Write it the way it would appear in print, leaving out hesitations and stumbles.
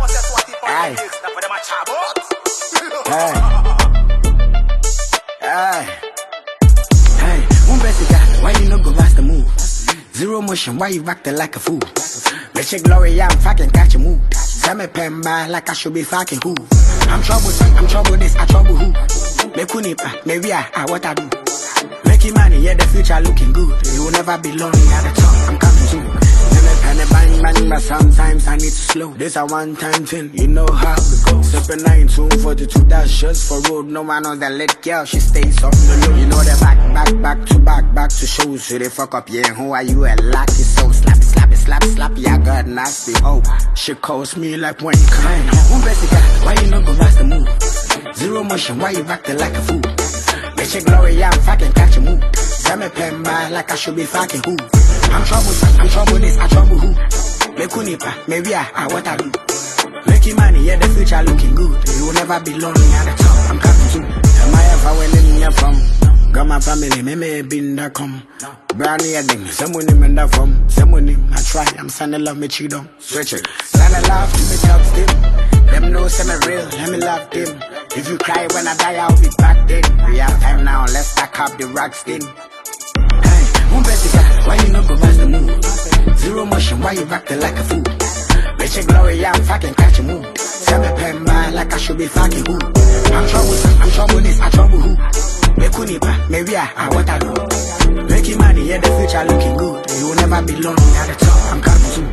Hey. Hey. Hey. Why you no go bust the move? Zero motion, why you acting like a fool? Let your glory, I'm fucking catch a move. Tell me pen by like I should be fucking who? I'm trouble this, I trouble who? Me kunipa, maybe I what I do. Making money, yeah, the future looking good. You will never be lonely at the top, I'm coming soon. Penny bang bang, but sometimes I need to slow. This a one-time thing, you know how it goes. Stepping 1942, that's just for road. No one knows that lit girl, she stays on the low. You know the back to shows. So they fuck up, yeah, who are you? A lucky so slappy, I got nasty. Oh, she calls me like when kind. Why you not go bust the move? Zero motion, why you acting like a fool? Let your glory, I'm fucking catch a move. Tell me pen by like I should be fucking who? I'm trouble this, I trouble who? Me kunipa, maybe I what I do. Making money, yeah, the future looking good. You will never be lonely at the top, I'm coming soon. Am I ever winning here from? Got my family, me may been that come. Brownie heading, someone him in that from. Someone him, I try, I'm sending love, me cheat on. Switch it. Sending love to me talk still. Them know send me real, let me love them. If you cry when I die, I'll be back then. We have time now, let's stack up the rocks then. Why you not go bust the move? Zero motion, why you acting like a fool? Let your glory, I'm fucking catch a move. Tell me pen by like I should be fucking who? I'm trouble this, I trouble who? Me kunipa, maybe I what I do. Making money, yeah, the future looking good. You will never be lonely at the top, I'm coming soon.